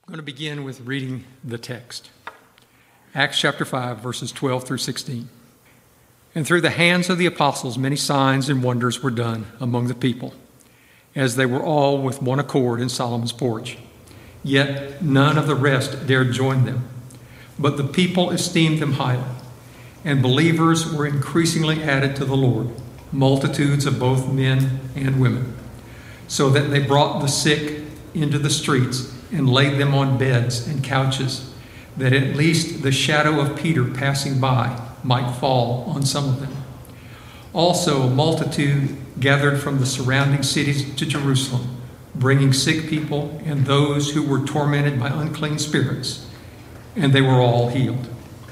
I'm going to begin with reading the text. Acts chapter 5, verses 12 through 16. And through the hands of the apostles, many signs and wonders were done among the people, as they were all with one accord in Solomon's porch. Yet none of the rest dared join them, but the people esteemed them highly, and believers were increasingly added to the Lord, multitudes of both men and women, so that they brought the sick into the streets and laid them on beds and couches, that at least the shadow of Peter passing by might fall on some of them. Also, a multitude gathered from the surrounding cities to Jerusalem, bringing sick people and those who were tormented by unclean spirits, and they were all healed.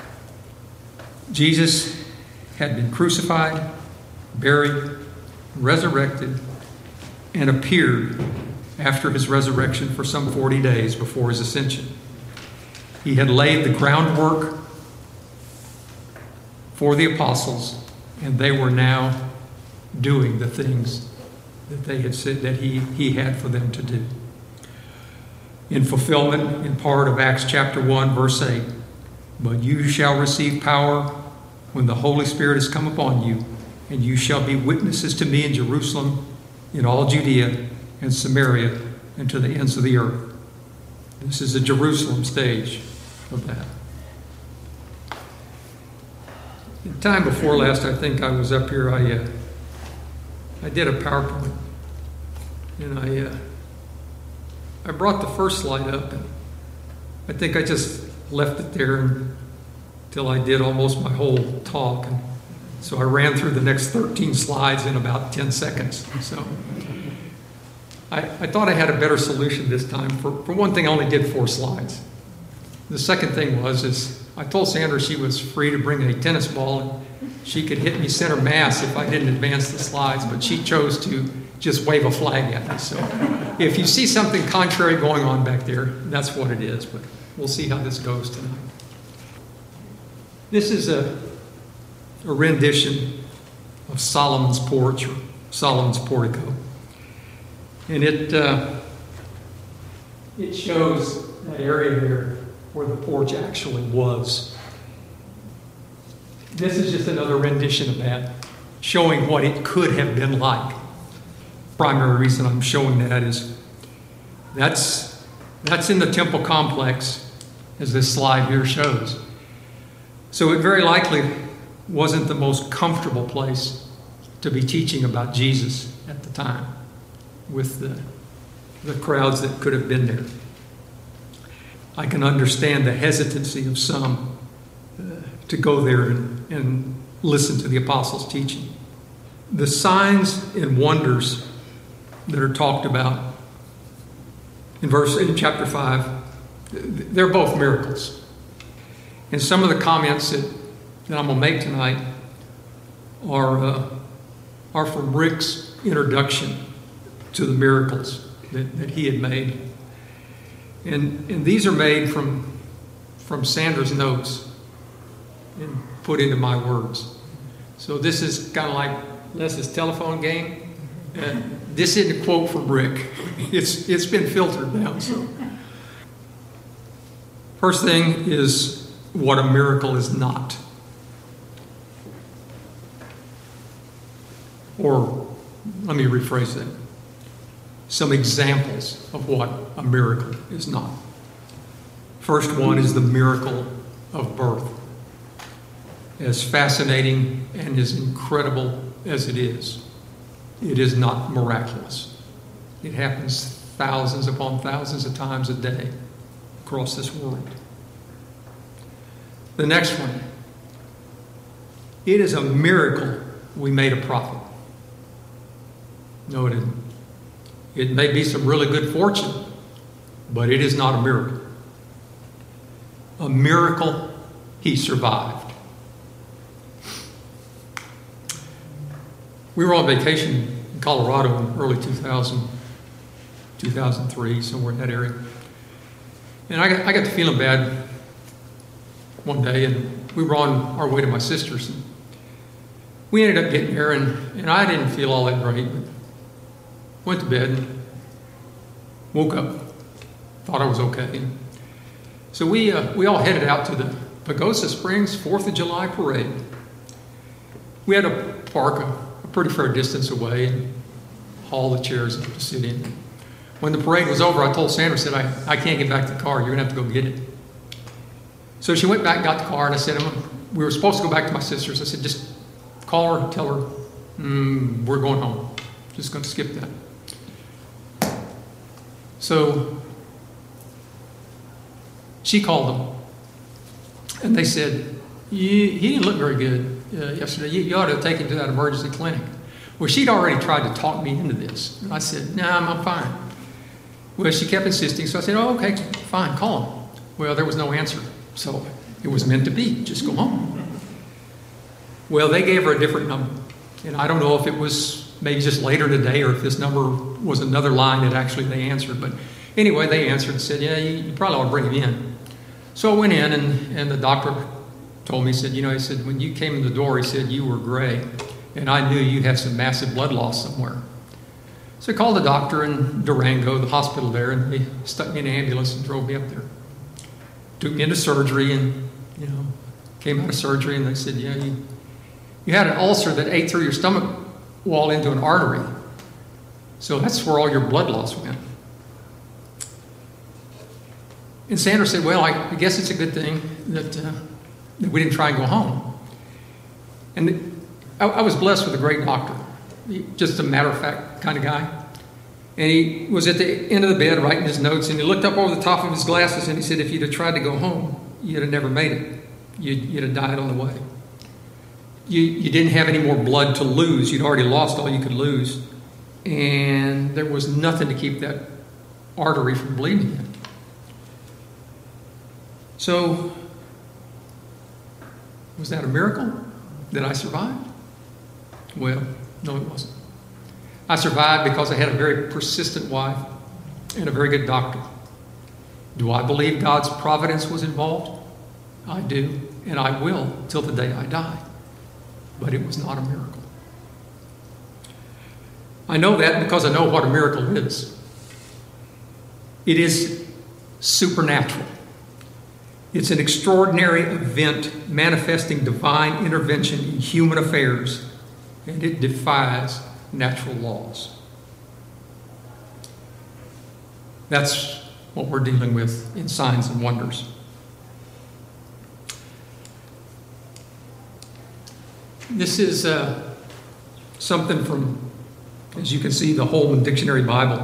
Jesus had been crucified, buried, resurrected, and appeared after his resurrection for some 40 days before his ascension. He had laid the groundwork for the apostles, and they were now doing the things that they had said that he had for them to do. In fulfillment, in part of Acts chapter 1, verse 8, "But you shall receive power when the Holy Spirit has come upon you, and you shall be witnesses to me in Jerusalem, in all Judea and Samaria, and to the ends of the earth." This is the Jerusalem stage of that. The time before last, I think I was up here, I did a PowerPoint, and I brought the first slide up, and I think I just left it there until I did almost my whole talk, and so I ran through the next 13 slides in about 10 seconds. So I thought I had a better solution this time. For one thing, I only did 4 slides. The second thing is I told Sandra she was free to bring a tennis ball and she could hit me center mass if I didn't advance the slides, but she chose to just wave a flag at me. So if you see something contrary going on back there, that's what it is, but we'll see how this goes tonight. This is a rendition of Solomon's porch, or Solomon's portico. And it shows that area there where the porch actually was. This is just another rendition of that, showing what it could have been like. Primary reason I'm showing that is that's in the temple complex, as this slide here shows. So it very likely wasn't the most comfortable place to be teaching about Jesus at the time, with the crowds that could have been there. I can understand the hesitancy of some to go there and listen to the apostles' teaching. The signs and wonders that are talked about in chapter 5, they're both miracles. And some of the comments that I'm going to make tonight are from Rick's introduction to the miracles that he had made. And these are made from Sandra's notes and put into my words. So this is kind of like Les's telephone game. This isn't a quote from Rick. It's been filtered now. So first thing is what a miracle is not. Or let me rephrase that. Some examples of what a miracle is not. First one is the miracle of birth. As fascinating and as incredible as it is not miraculous. It happens thousands upon thousands of times a day across this world. The next one. It is a miracle we made a prophet. No, it isn't. It may be some really good fortune, but it is not a miracle. A miracle, he survived. We were on vacation in Colorado in early 2000, 2003, somewhere in that area. And I got to feeling bad one day, and we were on our way to my sister's. And we ended up getting there, and I didn't feel all that great, but went to bed and woke up, thought I was okay. So we all headed out to the Pagosa Springs 4th of July parade. We had to park a pretty fair distance away and haul the chairs up to sit in. When the parade was over, I told Sandra, I said, I can't get back to the car. You're going to have to go get it. So she went back and got the car, and I said, we were supposed to go back to my sister's. I said, just call her, tell her, we're going home. Just going to skip that. So she called them, and they said, he didn't look very good yesterday. You ought to take him to that emergency clinic. Well, she'd already tried to talk me into this. And I said, no, I'm fine. Well, she kept insisting, so I said, oh, okay, fine, call him. Well, there was no answer, so it was meant to be. Just go home. Well, they gave her a different number, and I don't know if it was maybe just later today or if this number was another line that actually they answered. But anyway, they answered and said, yeah, you probably ought to bring him in. So I went in, and the doctor told me, he said, when you came in the door, he said, you were gray, and I knew you had some massive blood loss somewhere. So I called the doctor in Durango, the hospital there, and they stuck me in an ambulance and drove me up there. Took me into surgery, and, came out of surgery, and they said, yeah, you had an ulcer that ate through your stomach wall into an artery. So that's where all your blood loss went. And Sandra said, well, I guess it's a good thing that we didn't try and go home. And I was blessed with a great doctor, just a matter-of-fact kind of guy. And he was at the end of the bed writing his notes, and he looked up over the top of his glasses, and he said, if you'd have tried to go home, you'd have never made it. You'd have died on the way. You didn't have any more blood to lose. You'd already lost all you could lose. And there was nothing to keep that artery from bleeding again. So, was that a miracle that I survived? Well, no, it wasn't. I survived because I had a very persistent wife and a very good doctor. Do I believe God's providence was involved? I do, and I will till the day I die. But it was not a miracle. I know that because I know what a miracle is. It is supernatural. It's an extraordinary event manifesting divine intervention in human affairs, and it defies natural laws. That's what we're dealing with in signs and wonders. This is something from, as you can see, the Holman Dictionary Bible.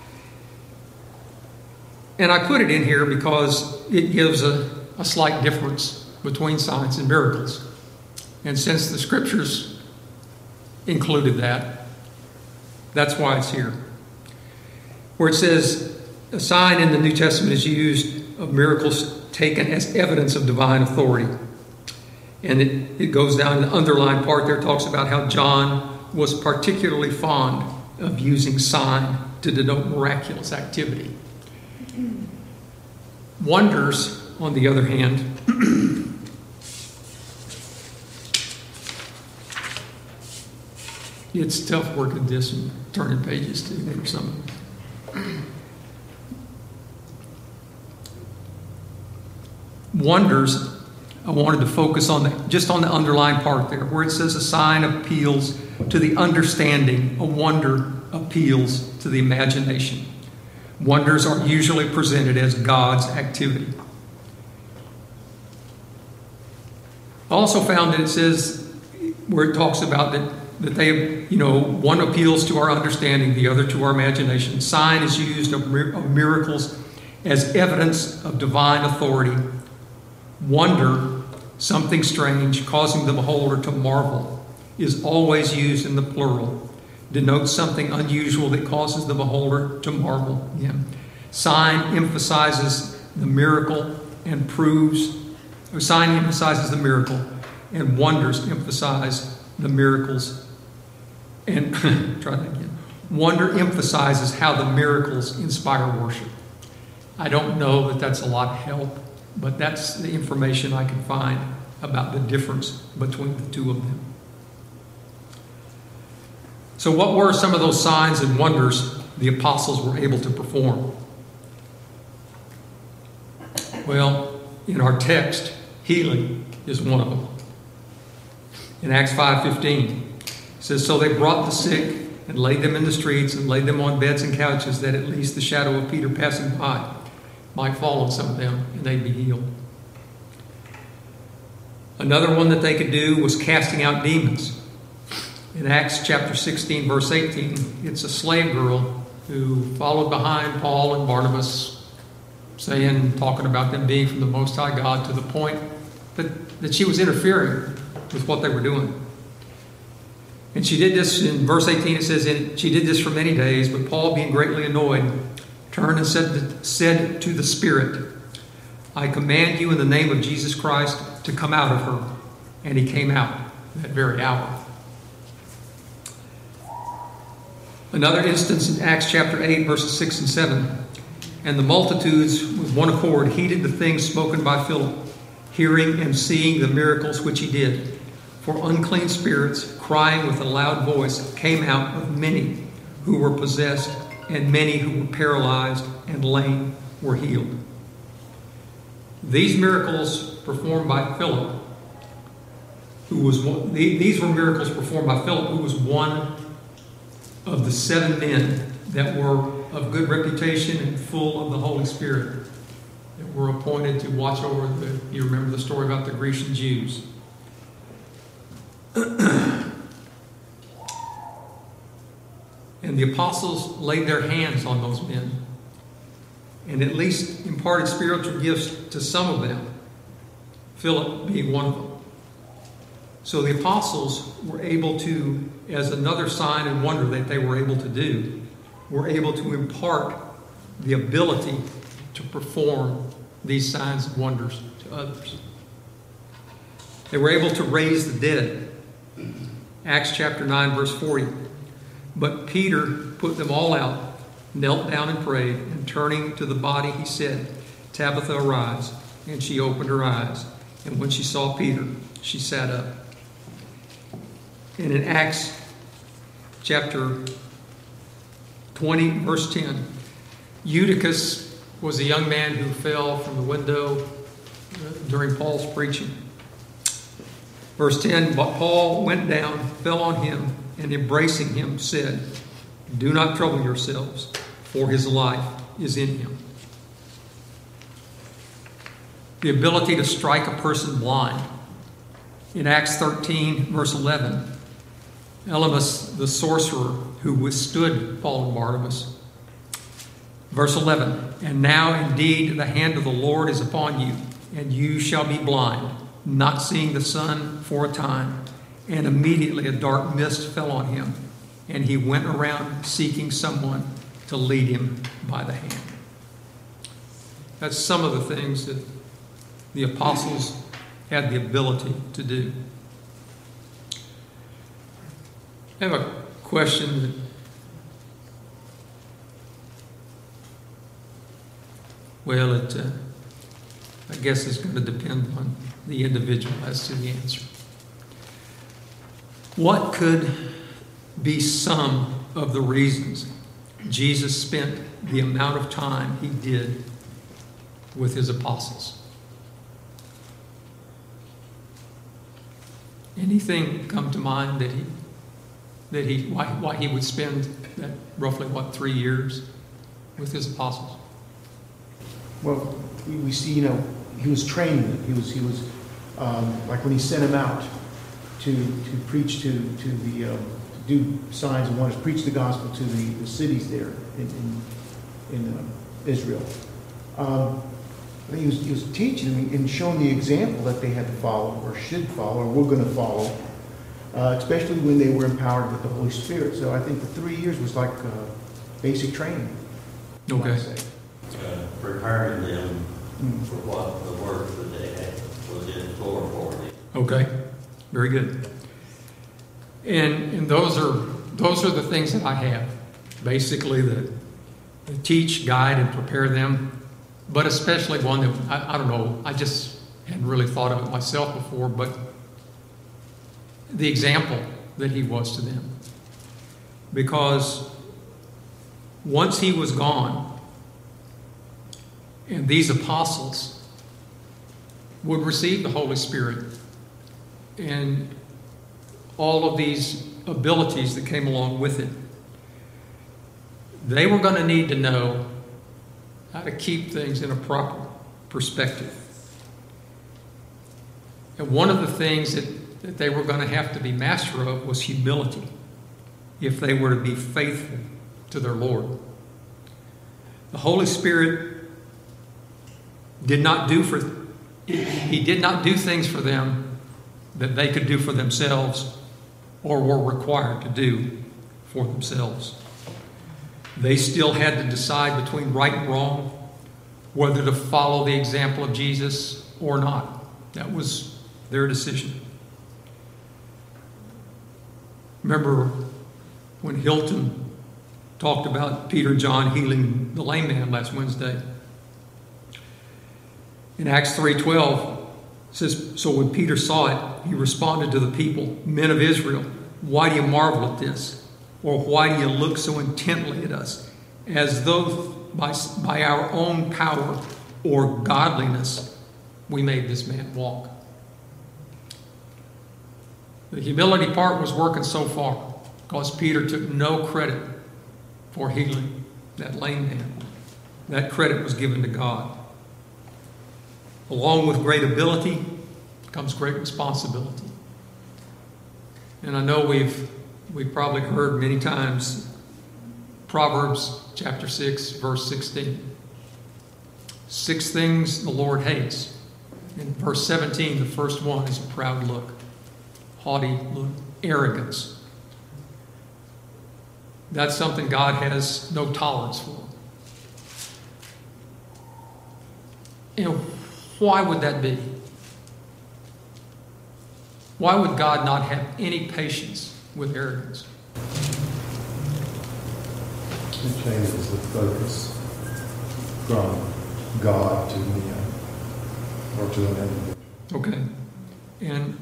And I put it in here because it gives a slight difference between signs and miracles. And since the scriptures included that, that's why it's here. Where it says, a sign in the New Testament is used of miracles taken as evidence of divine authority. And it goes down in the underlined part there, talks about how John was particularly fond of using sign to denote miraculous activity. Wonders, on the other hand, it's tough working this and turning pages too for some of them. Wonders, I wanted to focus on just on the underlined part there, where it says a sign appeals to the understanding, a wonder appeals to the imagination. Wonders are usually presented as God's activity. I also found that it says, where it talks about that they, one appeals to our understanding, the other to our imagination. Sign is used of miracles as evidence of divine authority. Wonder, something strange, causing the beholder to marvel, is always used in the plural. Denotes something unusual that causes the beholder to marvel. Sign emphasizes the miracle and proves, or sign emphasizes the miracle, and wonders emphasize the miracles. And try that again. Wonder emphasizes how the miracles inspire worship. I don't know that that's a lot of help, but that's the information I can find about the difference between the two of them. So what were some of those signs and wonders the apostles were able to perform? Well, in our text, healing is one of them. In Acts 5:15, it says, "So they brought the sick and laid them in the streets and laid them on beds and couches, that at least the shadow of Peter passing by might fall on some of them, and they'd be healed." Another one that they could do was casting out demons. In Acts chapter 16, verse 18, it's a slave girl who followed behind Paul and Barnabas, talking about them being from the Most High God, to the point that she was interfering with what they were doing. And she did this, in verse 18 it says, "And she did this for many days, but Paul, being greatly annoyed, turned and said to the spirit, 'I command you in the name of Jesus Christ to come out of her.' And he came out that very hour." Another instance in Acts chapter 8, verses 6 and 7. "And the multitudes with one accord heeded the things spoken by Philip, hearing and seeing the miracles which he did. For unclean spirits, crying with a loud voice, came out of many who were possessed, and many who were paralyzed and lame were healed." These miracles performed by Philip, these were miracles performed by Philip, who was one of the 7 men that were of good reputation and full of the Holy Spirit, that were appointed to watch over you remember the story about the Grecian Jews. And the apostles laid their hands on those men and at least imparted spiritual gifts to some of them, Philip being one of them. So the apostles were able to, as another sign and wonder that they were able to do, were able to impart the ability to perform these signs and wonders to others. They were able to raise the dead. Acts chapter 9, verse 40. "But Peter put them all out, knelt down and prayed, and turning to the body he said, 'Tabitha, arise.' And she opened her eyes. And when she saw Peter, she sat up." And in Acts chapter 20, verse 10, Eutychus was a young man who fell from the window during Paul's preaching. Verse 10, "But Paul went down, fell on him, and embracing him said, 'Do not trouble yourselves, for his life is in him.'" The ability to strike a person blind. In Acts 13, verse 11, Elymas the sorcerer who withstood Paul and Barnabas. Verse 11, "And now indeed the hand of the Lord is upon you, and you shall be blind, not seeing the sun for a time." And immediately a dark mist fell on him, and he went around seeking someone to lead him by the hand. That's some of the things that the apostles had the ability to do. I have a question that, I guess it's going to depend on the individual as to the answer. What could be some of the reasons Jesus spent the amount of time he did with his apostles? Anything come to mind why he would spend that roughly 3 years with his apostles? Well, we see, he was training them. He was like when he sent them out to preach to do signs and wonders, preach the gospel to the cities there in Israel. He was teaching them and showing the example that they had to follow, or should follow, or were going to follow, especially when they were empowered with the Holy Spirit. So I think the 3 years was like basic training. Okay. Preparing them for what the work that they had was in store for them. Okay, very good. And those are the things that I have, basically the teach, guide, and prepare them. But especially one that I don't know, I just hadn't really thought of it myself before, but the example that he was to them. Because once he was gone, and these apostles would receive the Holy Spirit and all of these abilities that came along with it, they were going to need to know how to keep things in a proper perspective. And one of the things that they were going to have to be master of was humility if they were to be faithful to their Lord. The Holy Spirit did not do things for them that they could do for themselves or were required to do for themselves. They still had to decide between right and wrong, whether to follow the example of Jesus or not. That was their decision. Remember when Hilton talked about Peter and John healing the lame man last Wednesday? In Acts 3:12, it says, "So when Peter saw it, he responded to the people, 'Men of Israel, why do you marvel at this? Or why do you look so intently at us, as though by our own power or godliness we made this man walk?'" The humility part was working so far because Peter took no credit for healing that lame man. That credit was given to God. Along with great ability comes great responsibility. And I know we've probably heard many times Proverbs chapter 6, verse 16. 6 things the Lord hates. In verse 17, the first one is a proud look, haughty look, arrogance. That's something God has no tolerance for. And why would that be? Why would God not have any patience with arrogance? It changes the focus from God to man or to an individual. Okay. And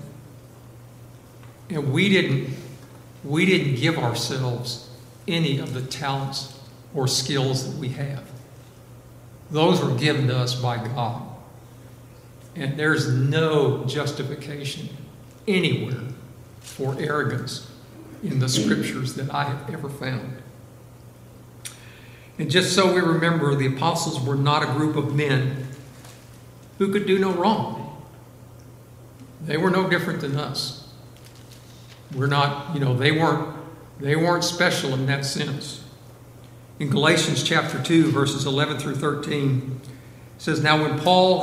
we didn't give ourselves any of the talents or skills that we have. Those were given to us by God. And there's no justification anywhere for arrogance in the scriptures that I have ever found. And just so we remember, the apostles were not a group of men who could do no wrong. They were no different than us. We're not, they weren't special in that sense. In Galatians chapter 2, verses 11 through 13, it says, Now when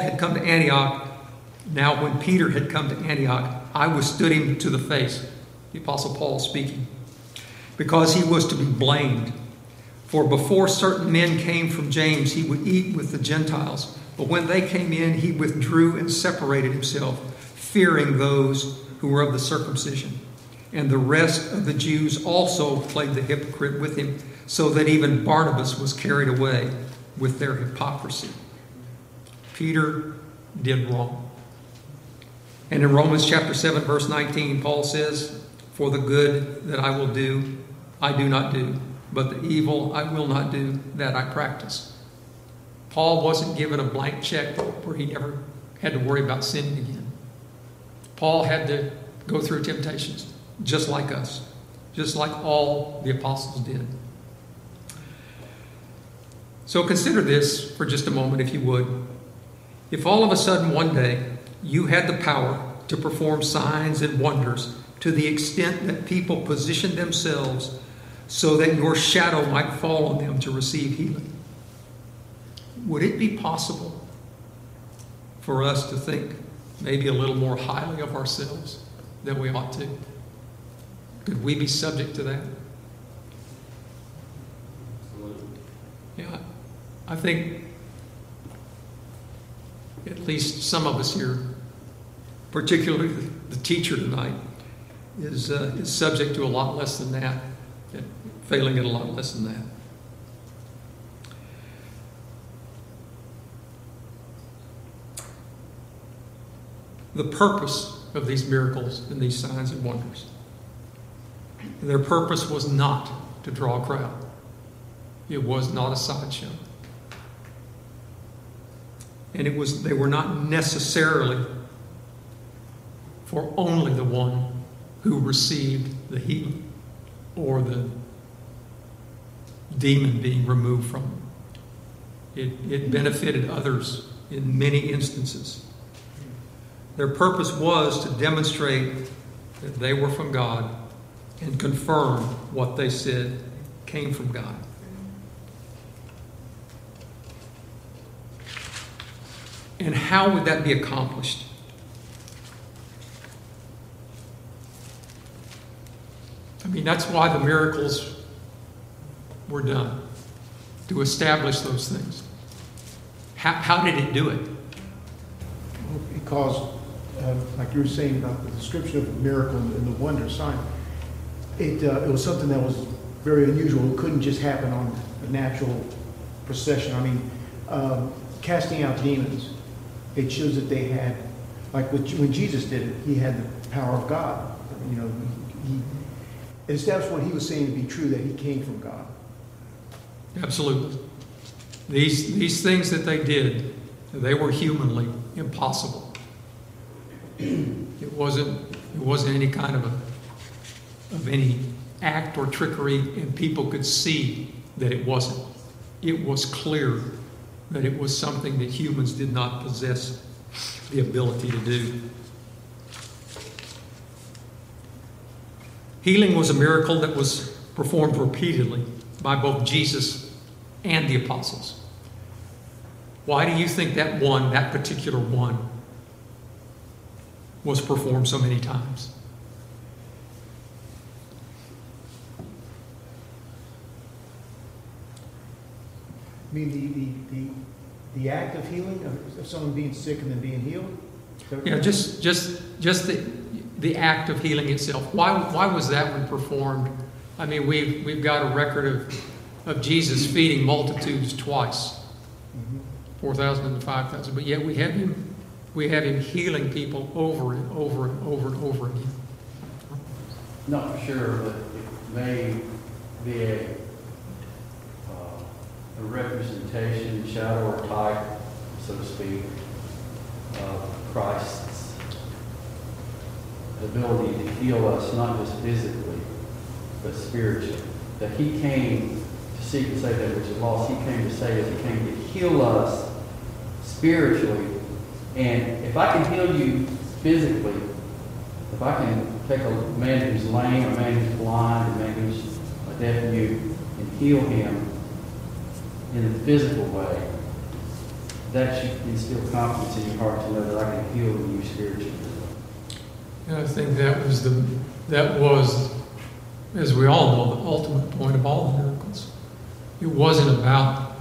Peter had come to Antioch, I withstood him to the face," the Apostle Paul speaking, "because he was to be blamed. For before certain men came from James, he would eat with the Gentiles. But when they came in, he withdrew and separated himself, fearing those who were of the circumcision. And the rest of the Jews also played the hypocrite with him, so that even Barnabas was carried away with their hypocrisy." Peter did wrong. And in Romans chapter 7, verse 19, Paul says, "For the good that I will do, I do not do, but the evil I will not do, that I practice." Paul wasn't given a blank check where he never had to worry about sinning again. Paul had to go through temptations, just like us, just like all the apostles did. So consider this for just a moment, if you would. If all of a sudden one day you had the power to perform signs and wonders to the extent that people positioned themselves so that your shadow might fall on them to receive healing, would it be possible for us to think maybe a little more highly of ourselves than we ought to? Could we be subject to that? Yeah, I think at least some of us here, particularly the teacher tonight, is subject to a lot less than that, failing at a lot less than that. The purpose of these miracles and these signs and wonders, their purpose was not to draw a crowd. It was not a sideshow. And they were not necessarily for only the one who received the healing or the demon being removed from them. It benefited others in many instances. Their purpose was to demonstrate that they were from God and confirm what they said came from God. And how would that be accomplished? I mean, that's why the miracles were done, to establish those things. How did it do it? Because, like you were saying about the description of the miracle and the wonder sign, it was something that was very unusual. It couldn't just happen on a natural procession. I mean, casting out demons, it shows that they had, like when Jesus did it, he had the power of God. You know, it established what he was saying to be true, that he came from God. Absolutely. These things that they did, they were humanly impossible. It wasn't any kind of any act or trickery, and people could see that it wasn't. It was clear that it was something that humans did not possess the ability to do. Healing was a miracle that was performed repeatedly by both Jesus and the apostles. Why do you think that particular one, was performed so many times? I mean, the act of healing, of someone being sick and then being healed? Yeah, just the act of healing itself. Why was that one performed? I mean, we've got a record of Jesus feeding multitudes twice, 4,000 and 5,000, but yet we have him healing people over and over and over and over again. Not for sure, but it may be a representation, shadow or type, so to speak, of Christ's ability to heal us, not just physically, but spiritually. That he came to seek and save that which is lost. He came to save us. He came to heal us spiritually. And if I can heal you physically, if I can take a man who's lame, a man who's blind, a man who's a deaf mute, and heal him in a physical way, that should instill confidence in your heart to know that I can heal you spiritually. And I think that was, as we all know, the ultimate point of all the miracles. It wasn't about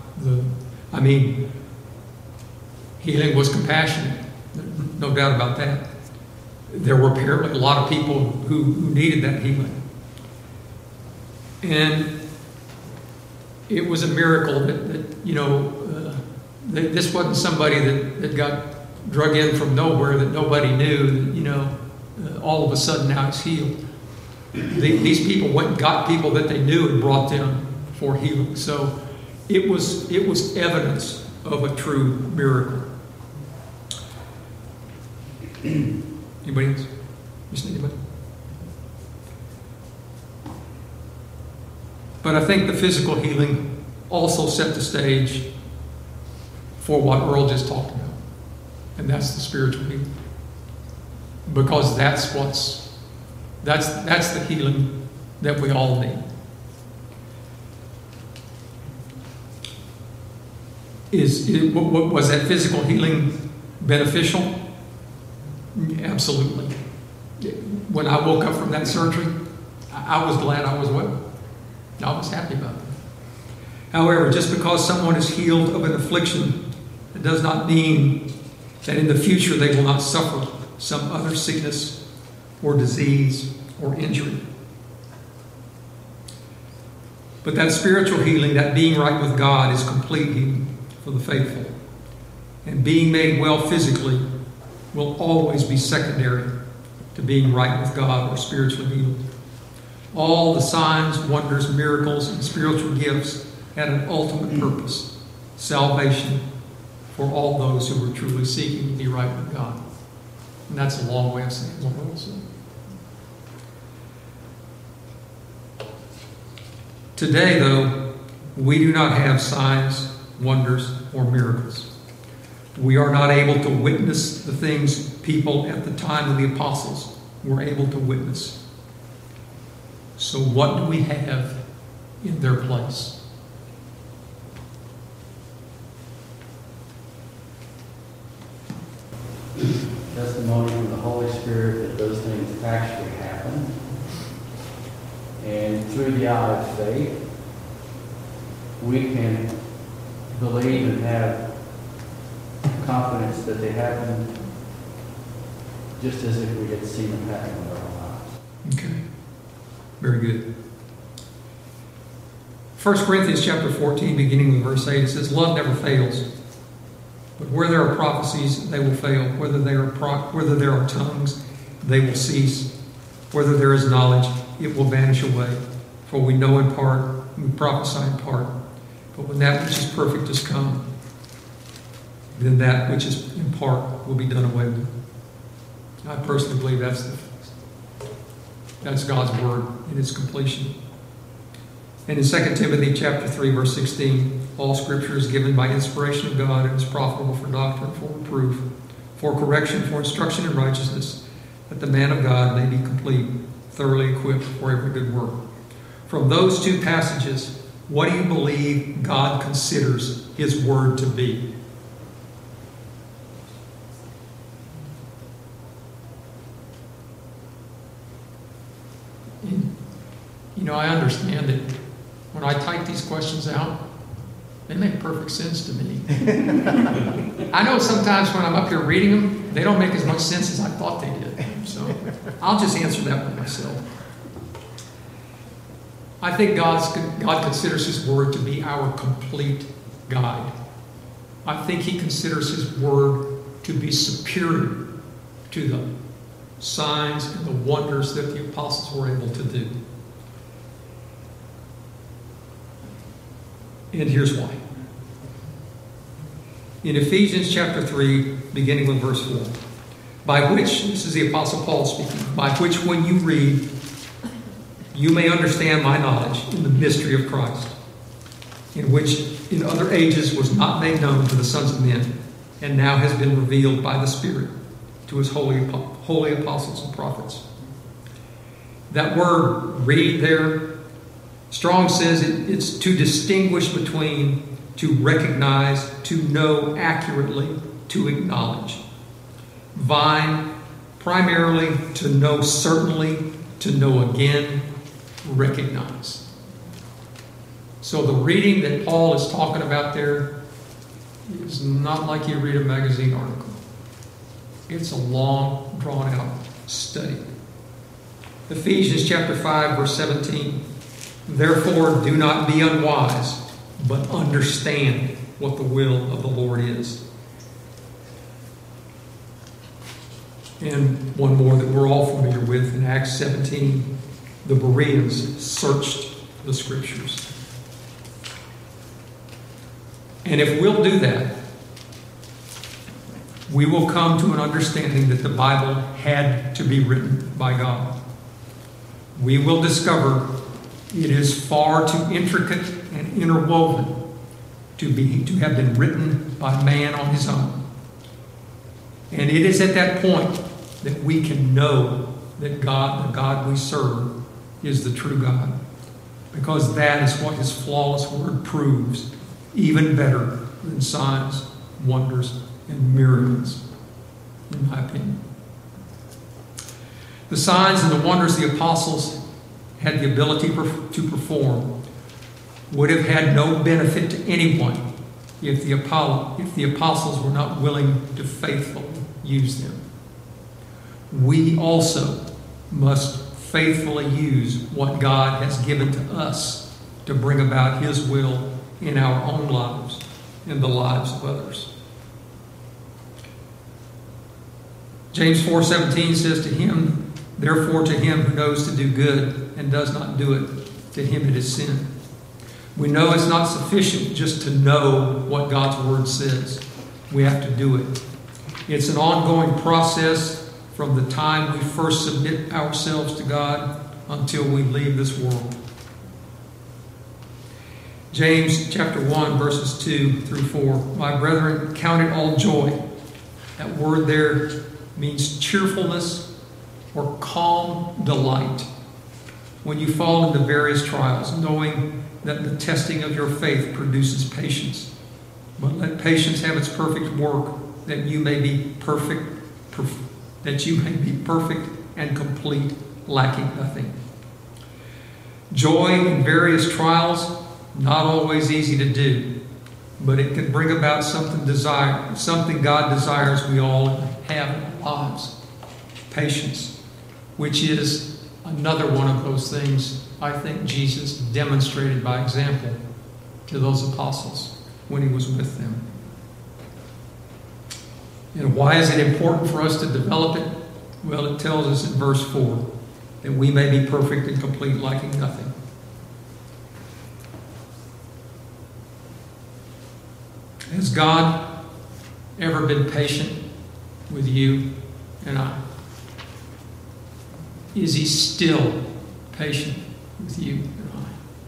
healing was compassionate, no doubt about that. There were apparently a lot of people who needed that healing. And it was a miracle that this wasn't somebody that got drug in from nowhere that nobody knew, that, all of a sudden now he's healed. These people went and got people that they knew and brought them for healing. So it was evidence of a true miracle. Anybody else? Just anybody? But I think the physical healing also set the stage for what Earl just talked about. And that's the spiritual healing. Because that's the healing that we all need. Was that physical healing beneficial? Absolutely. When I woke up from that surgery, I was glad I was well. I was happy about that. However, just because someone is healed of an affliction, it does not mean that in the future they will not suffer some other sickness or disease or injury. But that spiritual healing, that being right with God, is complete healing for the faithful. And being made well physically will always be secondary to being right with God or spiritually healed. All the signs, wonders, miracles, and spiritual gifts had an ultimate purpose: salvation for all those who were truly seeking to be right with God. And that's a long way of saying what I will say. Today, though, we do not have signs, wonders, or miracles. We are not able to witness the things people at the time of the apostles were able to witness. So what do we have in their place? Testimony from the Holy Spirit that those things actually happen. And through the eye of faith, we can believe and have confidence that they happen just as if we had seen them happen in our own lives. Okay. Very good. 1 Corinthians chapter 14, beginning with verse 8, it says, "Love never fails. But where there are prophecies, they will fail. Whether there are tongues, they will cease. Whether there is knowledge, it will vanish away. For we know in part, we prophesy in part. But when that which is perfect has come, then that which is in part will be done away with." I personally believe that's God's word in its completion. And in 2 Timothy chapter 3, verse 16, "All Scripture is given by inspiration of God and is profitable for doctrine, for reproof, for correction, for instruction in righteousness, that the man of God may be complete, thoroughly equipped for every good work." From those two passages, what do you believe God considers His word to be? You know, I understand that when I type these questions out, they make perfect sense to me. I know sometimes when I'm up here reading them, they don't make as much sense as I thought they did. So I'll just answer that one myself. I think God considers His word to be our complete guide. I think He considers His word to be superior to the signs and the wonders that the apostles were able to do. And here's why. In Ephesians chapter 3, beginning with verse 4, "By which," this is the Apostle Paul speaking, "by which when you read, you may understand my knowledge in the mystery of Christ, in which in other ages was not made known to the sons of men, and now has been revealed by the Spirit to His holy apostles and prophets." That word "read" there, Strong says it's to distinguish between, to recognize, to know accurately, to acknowledge. Vine, primarily to know certainly, to know again, recognize. So the reading that Paul is talking about there is not like you read a magazine article. It's a long, drawn-out study. Ephesians chapter 5, verse 17. "Therefore, do not be unwise, but understand what the will of the Lord is." And one more that we're all familiar with in Acts 17, the Bereans searched the Scriptures. And if we'll do that, we will come to an understanding that the Bible had to be written by God. We will discover it is far too intricate and interwoven to have been written by man on his own. And it is at that point that we can know that God, the God we serve, is the true God. Because that is what His flawless word proves, even better than signs, wonders, and miracles, in my opinion. The signs and the wonders the apostles had the ability to perform would have had no benefit to anyone if the apostles were not willing to faithfully use them. We also must faithfully use what God has given to us to bring about His will in our own lives and the lives of others. James 4:17 says, "To him, therefore to him who knows to do good and does not do it, to him it is sin." We know it's not sufficient just to know what God's Word says. we have to do it. It's an ongoing process from the time we first submit ourselves to God until we leave this world. James chapter 1, verses 2 through 4. My brethren, count it all joy. That word there means cheerfulness or calm delight when you fall into various trials, knowing that the testing of your faith produces patience. But let patience have its perfect work, that you may be perfect and complete, lacking nothing. Joy in various trials, not always easy to do, but it can bring about something God desires we all have in our lives. Patience, which is another one of those things I think Jesus demonstrated by example to those apostles when he was with them. And why is it important for us to develop it? Well, it tells us in verse 4 that we may be perfect and complete, lacking nothing. Has God ever been patient with you and I? Is he still patient with you and I?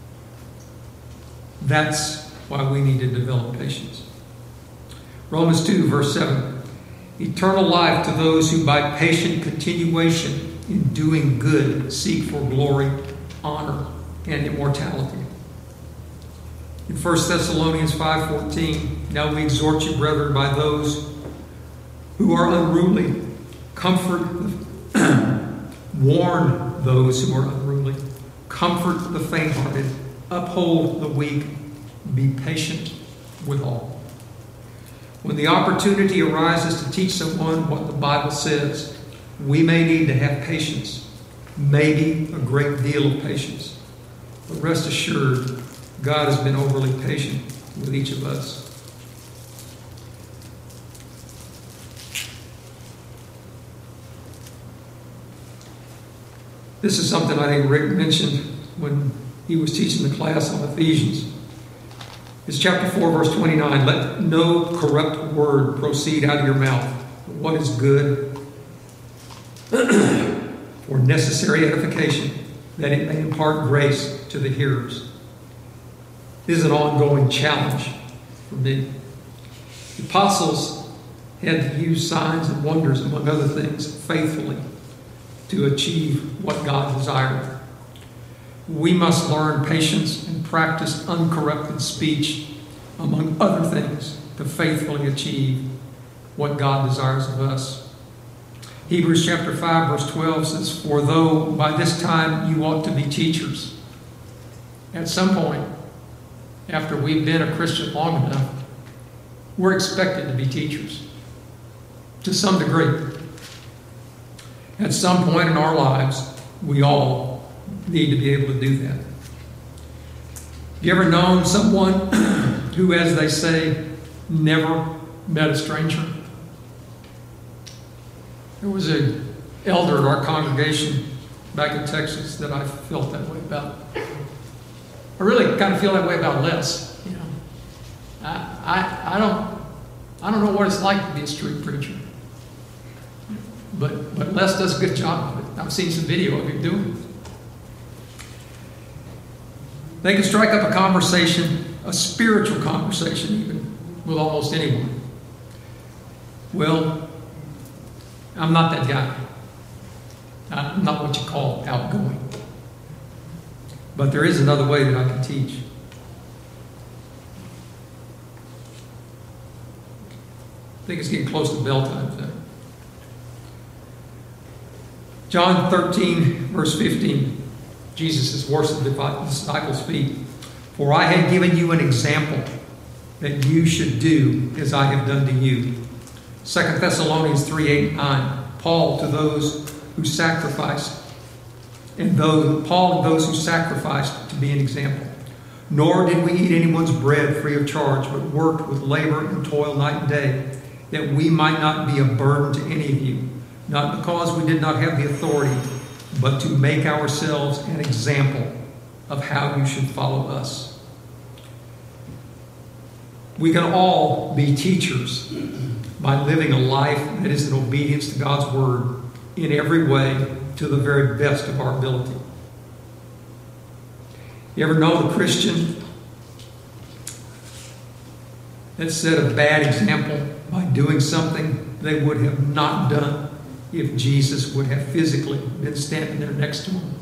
That's why we need to develop patience. Romans 2, verse 7. Eternal life to those who by patient continuation in doing good seek for glory, honor, and immortality. In 1 Thessalonians 5:14, now we exhort you, brethren, by those who are unruly, warn those who are unruly, comfort the faint-hearted, uphold the weak, be patient with all. When the opportunity arises to teach someone what the Bible says, we may need to have patience, maybe a great deal of patience. But rest assured, God has been overly patient with each of us. This is something I think Rick mentioned when he was teaching the class on Ephesians. It's chapter 4, verse 29. Let no corrupt word proceed out of your mouth, but what is good for necessary edification, that it may impart grace to the hearers. This is an ongoing challenge for me. The apostles had to use signs and wonders, among other things, faithfully to achieve what God desired. We must learn patience and practice uncorrupted speech, among other things, to faithfully achieve what God desires of us. Hebrews chapter 5, verse 12 says, for though by this time you ought to be teachers, at some point, after we've been a Christian long enough, we're expected to be teachers to some degree. At some point in our lives, we all need to be able to do that. Have you ever known someone who, as they say, never met a stranger? There was an elder at our congregation back in Texas that I felt that way about. I really kind of feel that way about Les. You know, I don't know what it's like to be a street preacher, but Les does a good job of it. I've seen some video of him doing it. They can strike up a conversation, a spiritual conversation even, with almost anyone. Well, I'm not that guy. I'm not what you call outgoing. But there is another way that I can teach. I think it's getting close to bell time today. John 13, verse 15. Jesus is washing the disciples' feet. For I have given you an example that you should do as I have done to you. 2 Thessalonians 3, 8, 9. Paul to those who sacrificed, Paul and those who sacrificed to be an example. Nor did we eat anyone's bread free of charge, but worked with labor and toil night and day, that we might not be a burden to any of you, not because we did not have the authority, but to make ourselves an example of how you should follow us. We can all be teachers by living a life that is in obedience to God's Word in every way to the very best of our ability. You ever know the Christian that set a bad example by doing something they would have not done if Jesus would have physically been standing there next to them?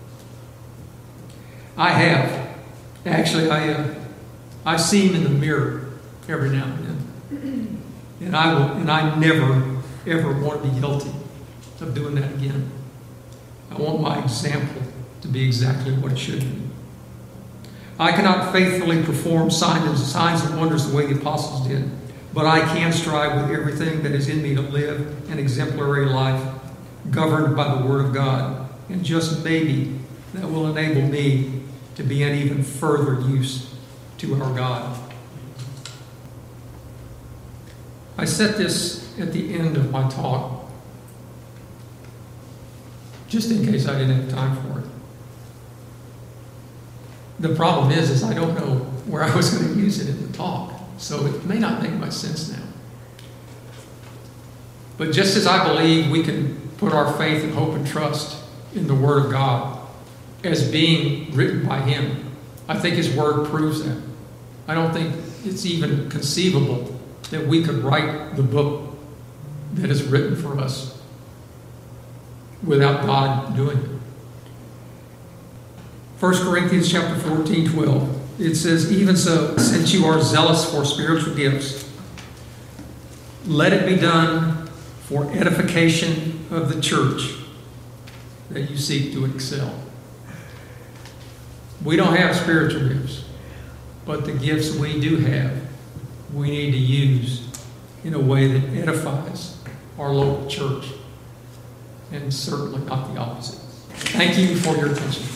I have. Actually, I see him in the mirror every now and then. And I never, ever want to be guilty of doing that again. I want my example to be exactly what it should be. I cannot faithfully perform signs and wonders the way the apostles did, but I can strive with everything that is in me to live an exemplary life governed by the Word of God. And just maybe that will enable me to be an even further use to our God. I set this at the end of my talk, just in case I didn't have time for it. The problem is I don't know where I was going to use it in the talk, so it may not make much sense now. But just as I believe we can put our faith and hope and trust in the Word of God as being written by Him, I think His Word proves that. I don't think it's even conceivable that we could write the book that is written for us without God doing it. 1 Corinthians chapter 14, 12. It says, "Even so, since you are zealous for spiritual gifts, let it be done for edification of the church that you seek to excel." We don't have spiritual gifts, but the gifts we do have, we need to use in a way that edifies our local church, and certainly not the opposite. Thank you for your attention.